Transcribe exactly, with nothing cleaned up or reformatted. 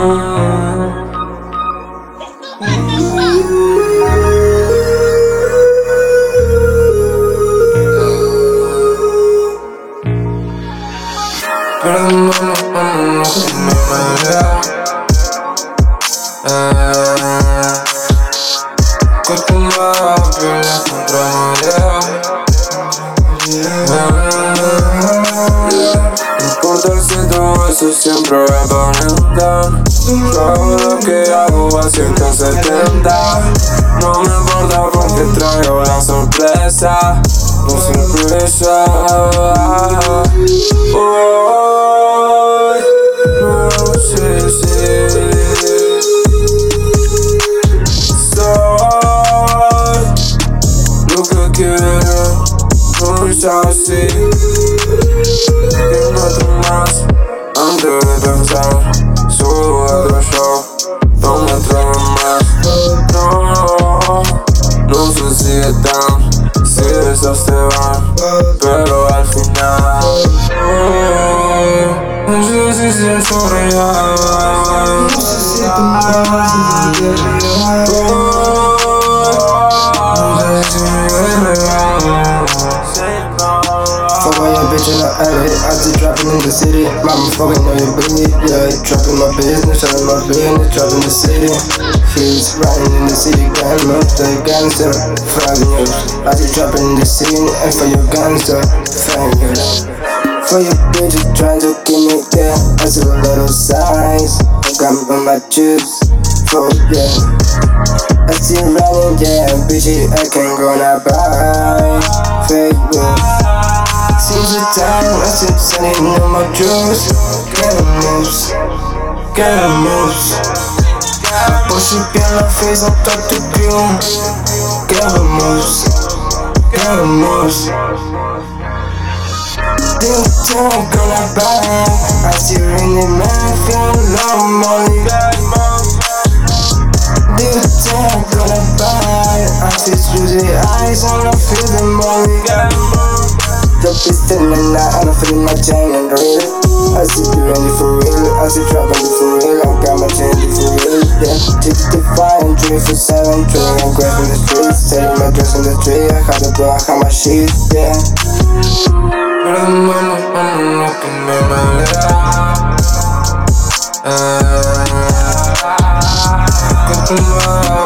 Pero no, no, no, no, que me marea. Eh, acostumbrado a pelear contra marea. No importa si todo eso siempre voy a aparentar. Todo lo que hago va a ciento setenta. No me importa porque traigo la sorpresa. La sorpresa. Hoy no sé si soy lo que quiero. No es así. Tengo otro más antes de pensar. Subo otro show, no me traen más. No, no sé si están, si esas se van, pero al final oh, no sé si siento real. No sé si tú me vas a real. No sé si me real. Fuck all your bitch in the edit, I just dropping in the city. Mama fucking on your baby, yeah. Dropping my business, selling my business, dropping the city. He's riding in the city, gang up the gangster, flagging you. I just dropping in the city, and for your gangster, flagging you. For your bitches trying to keep me there, I see a little signs. I got me on my chips, fuck yeah. I see you running, yeah, bitchy, I can't go now, bye. Fake news. Seems the time, I keep sending in my juice. Get a moves, get a moves. I push it in my face, I talk to you. Get a moves, get a moves. This time gonna buy. I see you in the man, feel no money. This time gonna buy. I see through the eyes, and I feel the money. The pistol and I, I'm feeling my chain and real. I see you ready for real, I see dropping you for real. I got my chain for real, yeah. sixty-five and three for seven, drilling and grabbing the streets. Setting my dress in the tree, I had the blow, I had my shit, yeah. Pero no, no, no, no, que me marea. Eh, acostumbrado